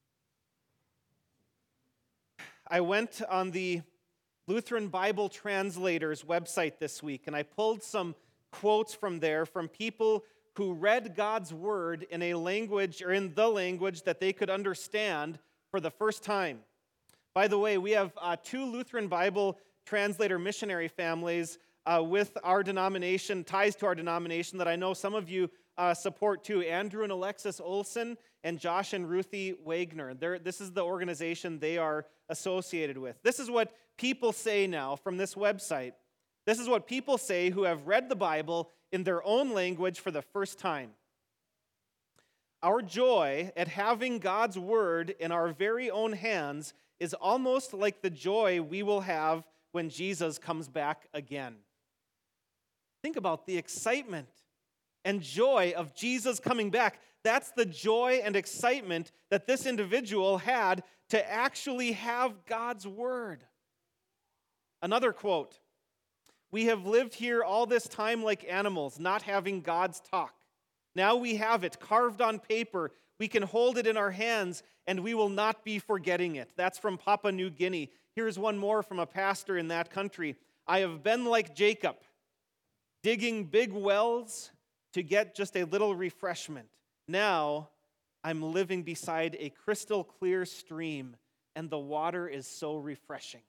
I went on the Lutheran Bible Translators website this week, and I pulled some quotes from there from people who read God's word in a language or in the language that they could understand for the first time. By the way, we have uh, two Lutheran Bible translator missionary families uh, with our denomination, ties to our denomination that I know some of you uh, support too. Andrew and Alexis Olson and Josh and Ruthie Wagner. They're, this is the organization they are associated with. This is what people say now from this website. This is what people say who have read the Bible in their own language for the first time. Our joy at having God's word in our very own hands is almost like the joy we will have when Jesus comes back again. Think about the excitement and joy of Jesus coming back. That's the joy and excitement that this individual had to actually have God's word. Another quote, we have lived here all this time like animals, not having God's talk. Now we have it carved on paper. We can hold it in our hands, and we will not be forgetting it. That's from Papua New Guinea. Here's one more from a pastor in that country. I have been like Jacob, digging big wells to get just a little refreshment. Now I'm living beside a crystal clear stream, and the water is so refreshing.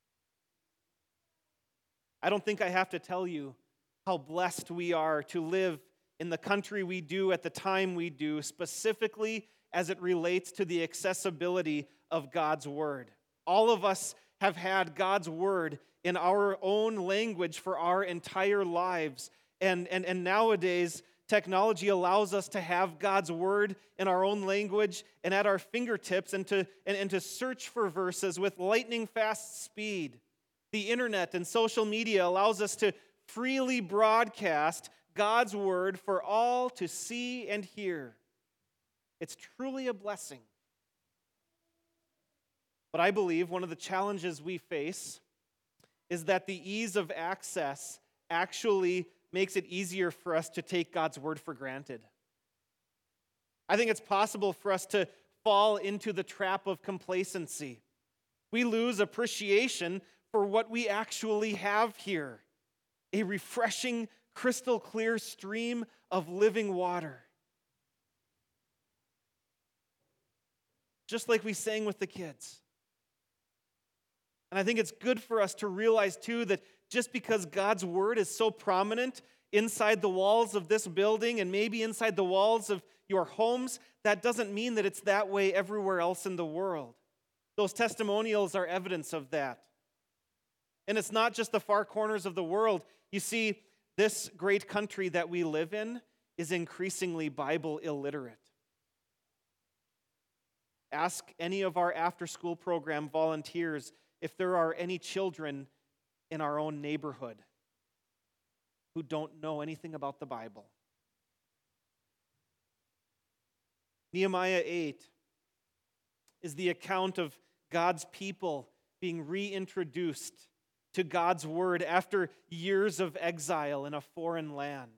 I don't think I have to tell you how blessed we are to live in the country we do at the time we do, specifically as it relates to the accessibility of God's word. All of us have had God's word in our own language for our entire lives. And, and, and nowadays, technology allows us to have God's word in our own language and at our fingertips and to, and, and to search for verses with lightning fast speed. The internet and social media allows us to freely broadcast God's word for all to see and hear. It's truly a blessing. But I believe one of the challenges we face is that the ease of access actually makes it easier for us to take God's word for granted. I think it's possible for us to fall into the trap of complacency. We lose appreciation for what we actually have here, a refreshing, crystal clear stream of living water. Just like we sang with the kids. And I think it's good for us to realize, too, that just because God's word is so prominent inside the walls of this building and maybe inside the walls of your homes, that doesn't mean that it's that way everywhere else in the world. Those testimonials are evidence of that. And it's not just the far corners of the world. You see, this great country that we live in is increasingly Bible illiterate. Ask any of our after-school program volunteers if there are any children in our own neighborhood who don't know anything about the Bible. Nehemiah eight is the account of God's people being reintroduced to God's word after years of exile in a foreign land.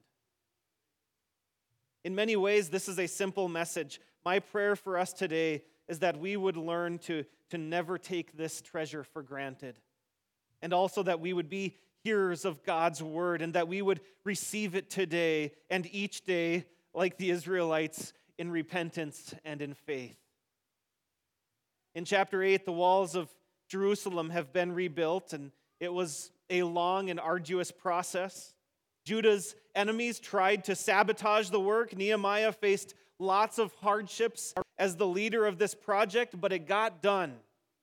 In many ways, this is a simple message. My prayer for us today is that we would learn to, to never take this treasure for granted. And also that we would be hearers of God's word and that we would receive it today and each day like the Israelites in repentance and in faith. In chapter eight, the walls of Jerusalem have been rebuilt, and it was a long and arduous process. Judah's enemies tried to sabotage the work. Nehemiah faced lots of hardships as the leader of this project, but it got done.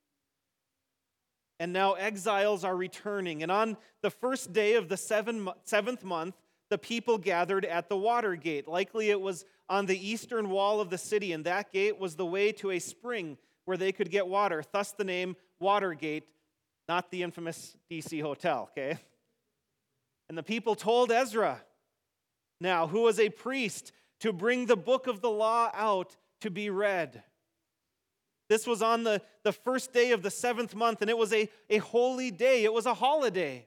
And now exiles are returning. And on the first day of the seven, seventh month, the people gathered at the water gate. Likely it was on the eastern wall of the city, and that gate was the way to a spring where they could get water. Thus the name Watergate, not the infamous D C hotel, okay? And the people told Ezra, now, who was a priest, to bring the book of the law out to be read. This was on the, the first day of the seventh month, and it was a, a holy day. It was a holiday.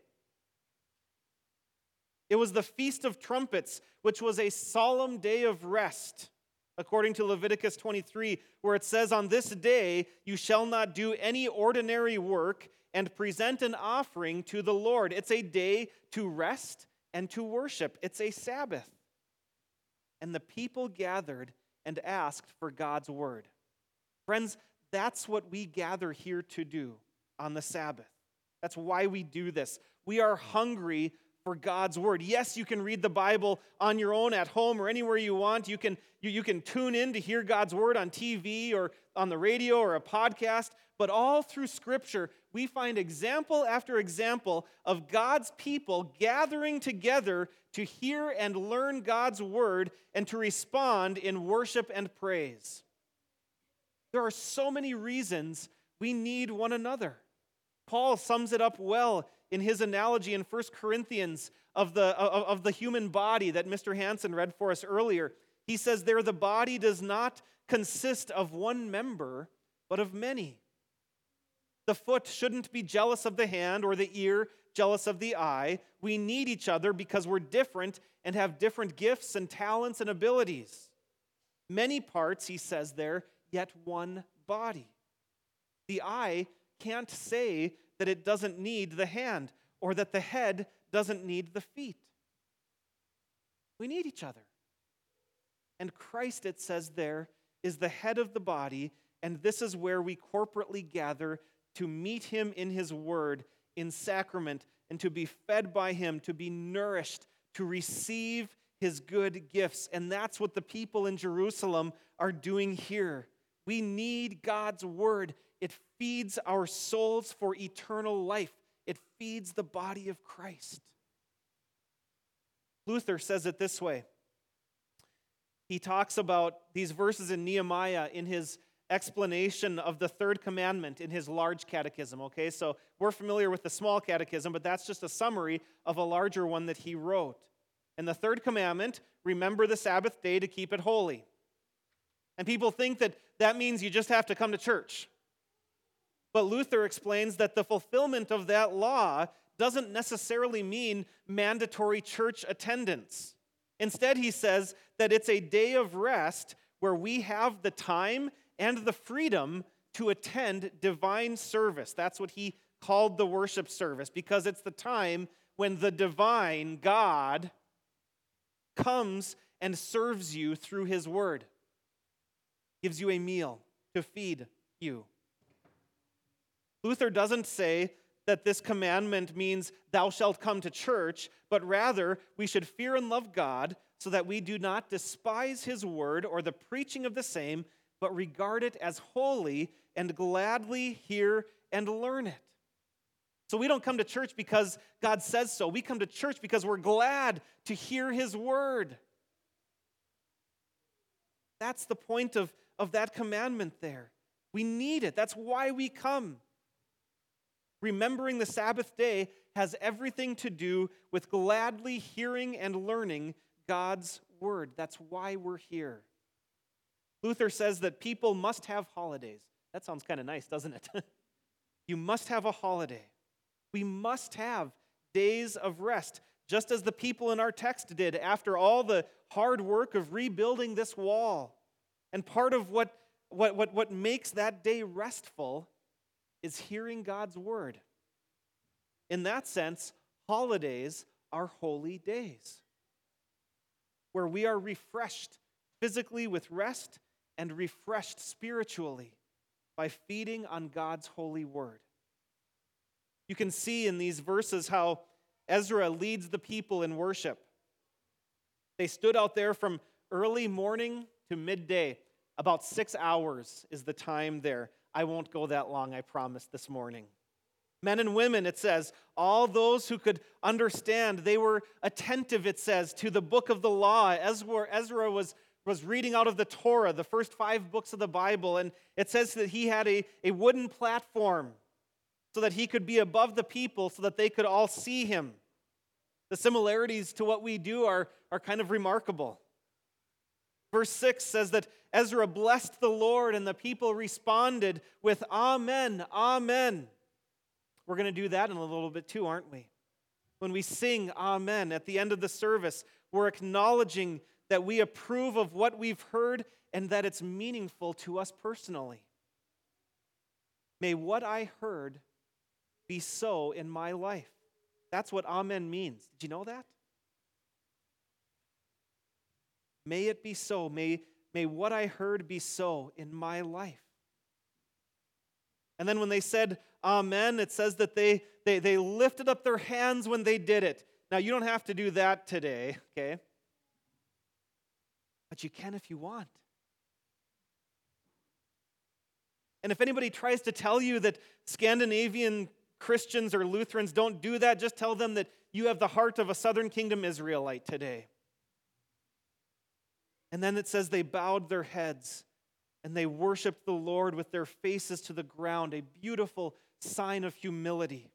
It was the Feast of Trumpets, which was a solemn day of rest, according to Leviticus twenty-three, where it says, on this day you shall not do any ordinary work and present an offering to the Lord. It's a day to rest and to worship. It's a Sabbath. And the people gathered and asked for God's word. Friends, that's what we gather here to do on the Sabbath. That's why we do this. We are hungry for God's word. Yes, you can read the Bible on your own at home or anywhere you want. You can, you, you can tune in to hear God's word on T V or on the radio or a podcast. But all through Scripture, we find example after example of God's people gathering together to hear and learn God's word and to respond in worship and praise. There are so many reasons we need one another. Paul sums it up well in his analogy in First Corinthians of the, of, of the human body that Mister Hansen read for us earlier. He says there the body does not consist of one member, but of many. The foot shouldn't be jealous of the hand or the ear jealous of the eye. We need each other because we're different and have different gifts and talents and abilities. Many parts, he says there, yet one body. The eye can't say that it doesn't need the hand or that the head doesn't need the feet. We need each other. And Christ, it says there, is the head of the body, and this is where we corporately gather to meet him in his word, in sacrament, and to be fed by him, to be nourished, to receive his good gifts. And that's what the people in Jerusalem are doing here. We need God's word. It feeds our souls for eternal life. It feeds the body of Christ. Luther says it this way. He talks about these verses in Nehemiah in his explanation of the third commandment in his large catechism, okay? So we're familiar with the small catechism, but that's just a summary of a larger one that he wrote. And the third commandment, remember the Sabbath day to keep it holy. And people think that that means you just have to come to church. But Luther explains that the fulfillment of that law doesn't necessarily mean mandatory church attendance. Instead, he says that it's a day of rest where we have the time and the freedom to attend divine service. That's what he called the worship service, because it's the time when the divine God comes and serves you through his word, gives you a meal to feed you. Luther doesn't say that this commandment means thou shalt come to church, but rather we should fear and love God so that we do not despise his word or the preaching of the same, but regard it as holy and gladly hear and learn it. So we don't come to church because God says so. We come to church because we're glad to hear his word. That's the point of, of that commandment there. We need it. That's why we come. Remembering the Sabbath day has everything to do with gladly hearing and learning God's word. That's why we're here. Luther says that people must have holidays. That sounds kind of nice, doesn't it? You must have a holiday. We must have days of rest, just as the people in our text did after all the hard work of rebuilding this wall. And part of what, what, what, what makes that day restful is hearing God's word. In that sense, holidays are holy days, where we are refreshed physically with rest and refreshed spiritually by feeding on God's holy word. You can see in these verses how Ezra leads the people in worship. They stood out there from early morning to midday. About six hours is the time there. I won't go that long, I promise, this morning. Men and women, it says, all those who could understand, they were attentive, it says, to the book of the law. Ezra, Ezra was, was reading out of the Torah, the first five books of the Bible, and it says that he had a, a wooden platform so that he could be above the people so that they could all see him. The similarities to what we do are, are kind of remarkable. Verse six says that Ezra blessed the Lord, and the people responded with Amen, Amen. We're going to do that in a little bit too, aren't we? When we sing Amen at the end of the service, we're acknowledging that we approve of what we've heard and that it's meaningful to us personally. May what I heard be so in my life. That's what Amen means. Did you know that? May it be so. May, may what I heard be so in my life. And then when they said Amen, it says that they, they, they lifted up their hands when they did it. Now, you don't have to do that today, okay? But you can if you want. And if anybody tries to tell you that Scandinavian Christians or Lutherans don't do that, just tell them that you have the heart of a Southern Kingdom Israelite today. And then it says they bowed their heads and they worshiped the Lord with their faces to the ground, a beautiful sign of humility.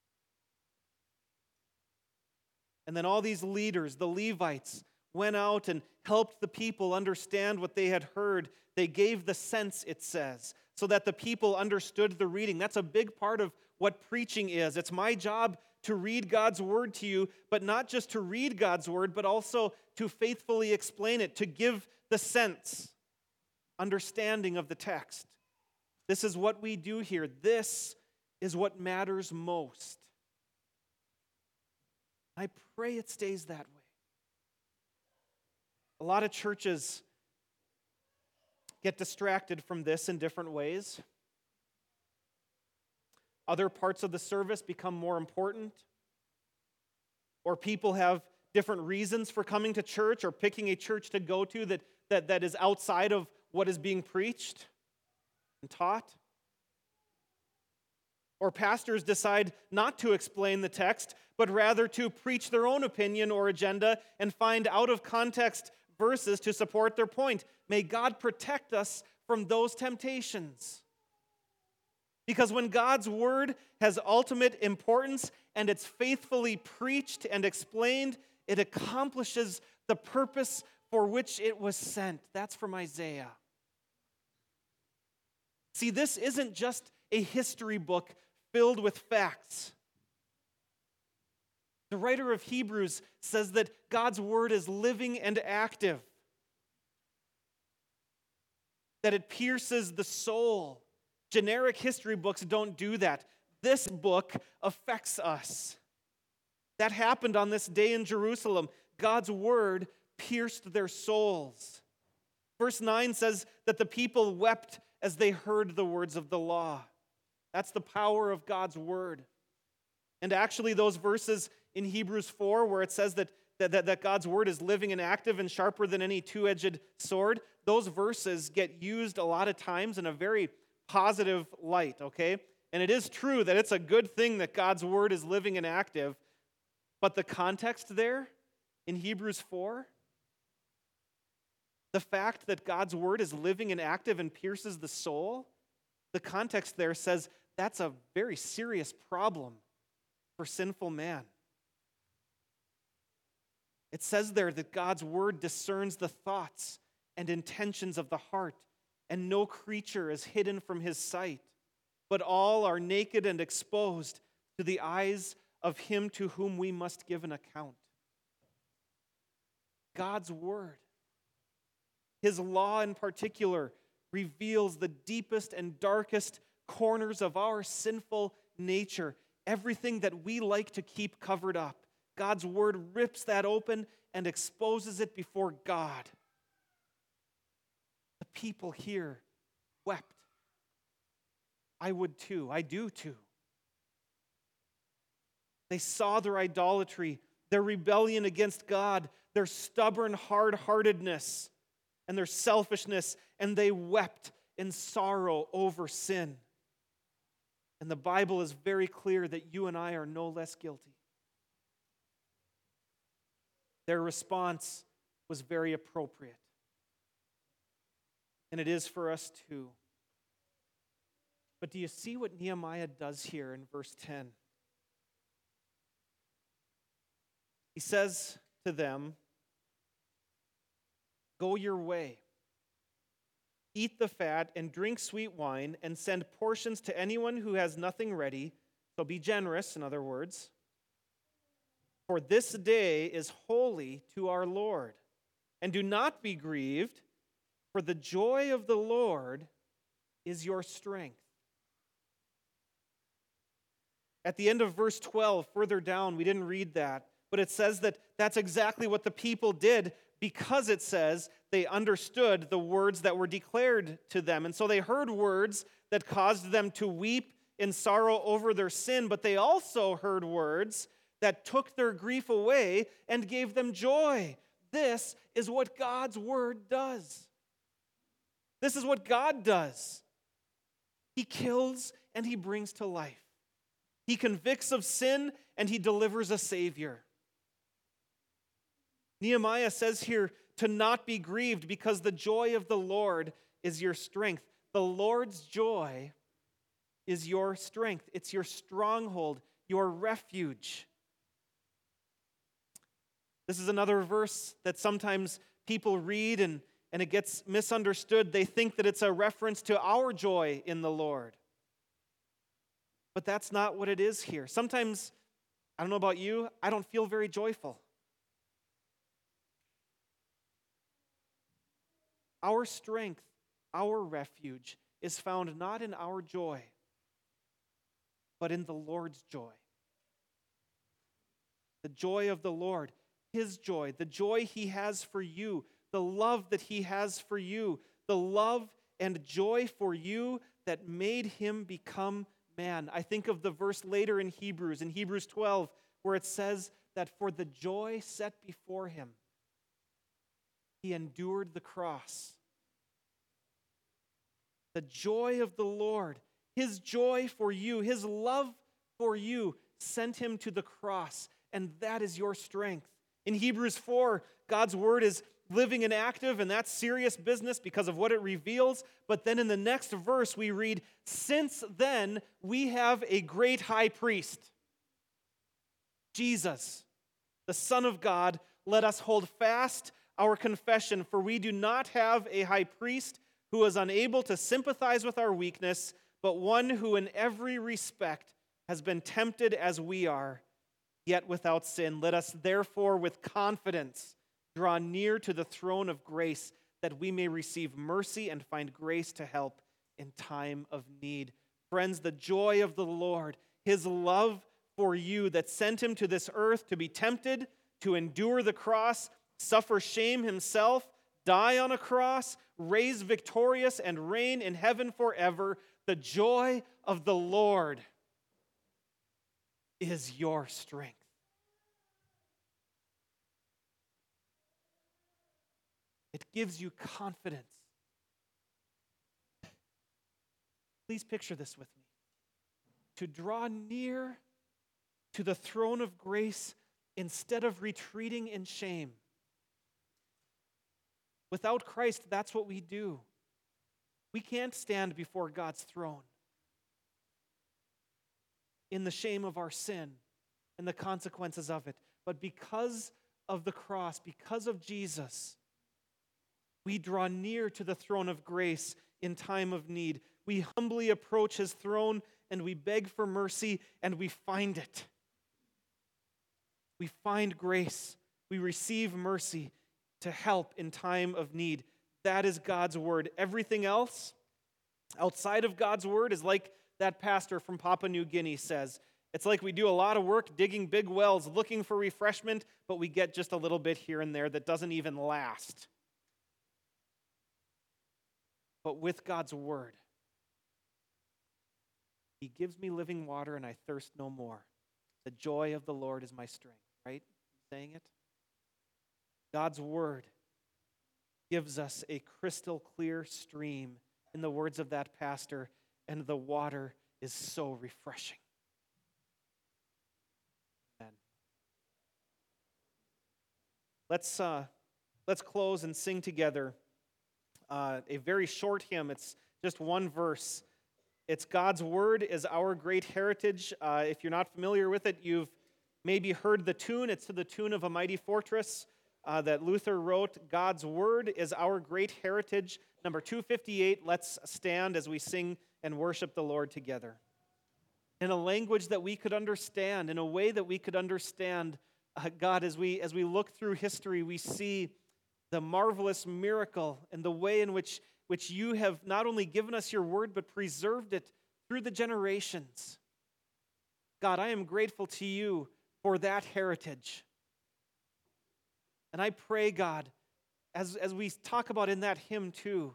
And then all these leaders, the Levites, went out and helped the people understand what they had heard. They gave the sense, it says, so that the people understood the reading. That's a big part of what preaching is. It's my job to read God's word to you, but not just to read God's word, but also to faithfully explain it, to give the sense, understanding of the text. This is what we do here. This is what matters most. I pray it stays that way. A lot of churches get distracted from this in different ways. Other parts of the service become more important. Or people have different reasons for coming to church or picking a church to go to that, that, that is outside of what is being preached and taught. Or pastors decide not to explain the text, but rather to preach their own opinion or agenda and find out-of-context verses to support their point. May God protect us from those temptations. Because when God's word has ultimate importance and it's faithfully preached and explained, it accomplishes the purpose for which it was sent. That's from Isaiah. See, this isn't just a history book filled with facts. The writer of Hebrews says that God's word is living and active, that it pierces the soul. Generic history books don't do that. This book affects us. That happened on this day in Jerusalem. God's word pierced their souls. Verse nine says that the people wept as they heard the words of the law. That's the power of God's word. And actually, those verses in Hebrews four, where it says that, that, that God's word is living and active and sharper than any two-edged sword, those verses get used a lot of times in a very positive light, okay? And it is true that it's a good thing that God's word is living and active, but the context there in Hebrews four, the fact that God's word is living and active and pierces the soul, the context there says that's a very serious problem for sinful man. It says there that God's word discerns the thoughts and intentions of the heart, and no creature is hidden from his sight, but all are naked and exposed to the eyes of him to whom we must give an account. God's word, his law in particular, reveals the deepest and darkest corners of our sinful nature, everything that we like to keep covered up. God's word rips that open and exposes it before God. The people here wept. I would too. I do too. They saw their idolatry, their rebellion against God, their stubborn hard-heartedness, and their selfishness, and they wept in sorrow over sin. And the Bible is very clear that you and I are no less guilty. Their response was very appropriate. And it is for us too. But do you see what Nehemiah does here in verse ten? He says to them, "Go your way. Eat the fat and drink sweet wine and send portions to anyone who has nothing ready." So be generous, in other words. "For this day is holy to our Lord. And do not be grieved, for the joy of the Lord is your strength." At the end of verse twelve, further down, we didn't read that, but it says that that's exactly what the people did, because it says they understood the words that were declared to them. And so they heard words that caused them to weep in sorrow over their sin, but they also heard words that took their grief away and gave them joy. This is what God's word does. This is what God does. He kills and he brings to life. He convicts of sin and he delivers a Savior. Nehemiah says here to not be grieved because the joy of the Lord is your strength. The Lord's joy is your strength. It's your stronghold, your refuge. This is another verse that sometimes people read and, and it gets misunderstood. They think that it's a reference to our joy in the Lord. But that's not what it is here. Sometimes, I don't know about you, I don't feel very joyful. Our strength, our refuge, is found not in our joy, but in the Lord's joy. The joy of the Lord, his joy, the joy he has for you, the love that he has for you, the love and joy for you that made him become man. I think of the verse later in Hebrews, in Hebrews twelve, where it says that for the joy set before him, he endured the cross. The joy of the Lord, his joy for you, his love for you, sent him to the cross, and that is your strength. In Hebrews four, God's word is living and active, and that's serious business because of what it reveals. But then in the next verse, we read, "Since then, we have a great high priest, Jesus, the Son of God. Let us hold fast our confession, for we do not have a high priest who is unable to sympathize with our weakness, but one who in every respect has been tempted as we are, yet without sin. Let us therefore with confidence draw near to the throne of grace, that we may receive mercy and find grace to help in time of need. Friends, the joy of the Lord, his love for you that sent him to this earth to be tempted, to endure the cross, suffer shame himself, die on a cross, raise victorious, and reign in heaven forever. The joy of the Lord is your strength. It gives you confidence. Please picture this with me. To draw near to the throne of grace instead of retreating in shame. Without Christ, that's what we do. We can't stand before God's throne in the shame of our sin and the consequences of it. But because of the cross, because of Jesus, we draw near to the throne of grace in time of need. We humbly approach his throne and we beg for mercy and we find it. We find grace. We receive mercy to help in time of need. That is God's word. Everything else outside of God's word is like that pastor from Papua New Guinea says. It's like we do a lot of work digging big wells, looking for refreshment, but we get just a little bit here and there that doesn't even last. But with God's word, he gives me living water and I thirst no more. The joy of the Lord is my strength, right? I'm saying it. God's word gives us a crystal clear stream, in the words of that pastor, and the water is so refreshing. Amen. Let's, uh, let's close and sing together uh, a very short hymn. It's just one verse. It's God's Word is our great heritage. Uh, if you're not familiar with it, you've maybe heard the tune. It's to the tune of A Mighty Fortress uh, that Luther wrote. God's Word is our great heritage. Number two fifty-eight, let's stand as we sing and worship the Lord together. In a language that we could understand, in a way that we could understand, uh, God, as we, as we look through history, we see the marvelous miracle and the way in which which you have not only given us your word, but preserved it through the generations. God, I am grateful to you for that heritage. And I pray, God, as, as we talk about in that hymn too,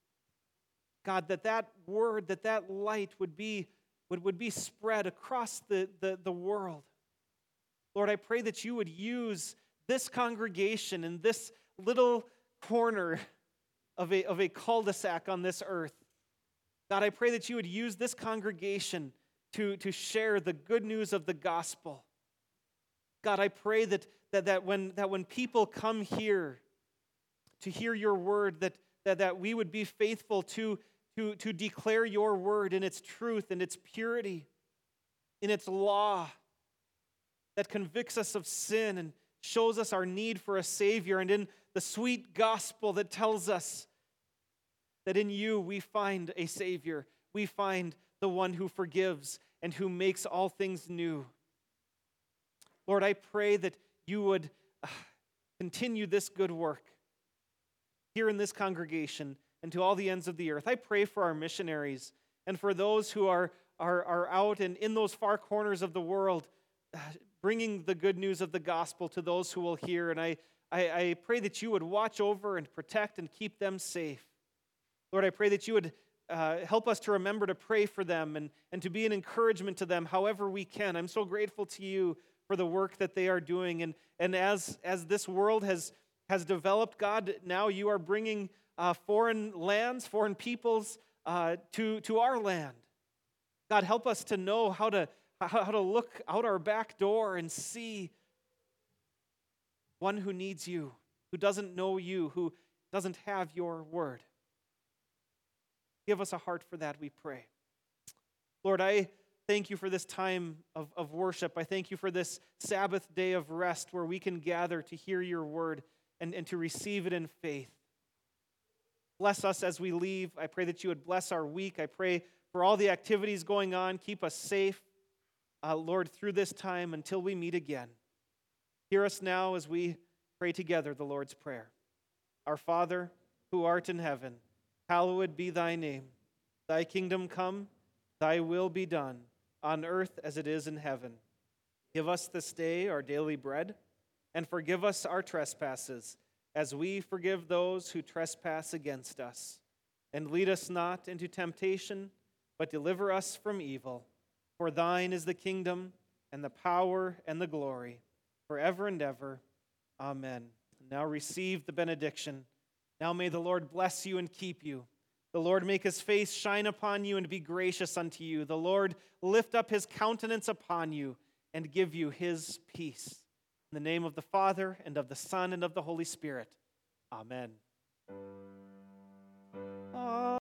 God, that that word, that that light would be, would, would be spread across the, the, the world. Lord, I pray that you would use this congregation in this little corner Of a, of a cul-de-sac on this earth. God, I pray that you would use this congregation to, to share the good news of the gospel. God, I pray that, that, that, when, that when people come here to hear your word, that, that, that we would be faithful to, to, to declare your word in its truth, in its purity, in its law, that convicts us of sin and shows us our need for a Savior, and in the sweet gospel that tells us that in you we find a Savior. We find the one who forgives and who makes all things new. Lord, I pray that you would uh, continue this good work here in this congregation and to all the ends of the earth. I pray for our missionaries and for those who are, are, are out and in those far corners of the world, uh, bringing the good news of the gospel to those who will hear. And I, I, I pray that you would watch over and protect and keep them safe. Lord, I pray that you would uh, help us to remember to pray for them and, and to be an encouragement to them however we can. I'm so grateful to you for the work that they are doing. And, and as, as this world has, has developed, God, now you are bringing uh, foreign lands, foreign peoples uh, to, to our land. God, help us to know how to how to look out our back door and see one who needs you, who doesn't know you, who doesn't have your word. Give us a heart for that, we pray. Lord, I thank you for this time of, of worship. I thank you for this Sabbath day of rest where we can gather to hear your word and, and to receive it in faith. Bless us as we leave. I pray that you would bless our week. I pray for all the activities going on. Keep us safe, uh, Lord, through this time until we meet again. Hear us now as we pray together the Lord's Prayer. Our Father, who art in heaven, hallowed be thy name. Thy kingdom come, thy will be done, on earth as it is in heaven. Give us this day our daily bread, and forgive us our trespasses, as we forgive those who trespass against us. And lead us not into temptation, but deliver us from evil. For thine is the kingdom, and the power, and the glory, forever and ever. Amen. Now receive the benediction. Now may the Lord bless you and keep you. The Lord make his face shine upon you and be gracious unto you. The Lord lift up his countenance upon you and give you his peace. In the name of the Father, and of the Son, and of the Holy Spirit. Amen.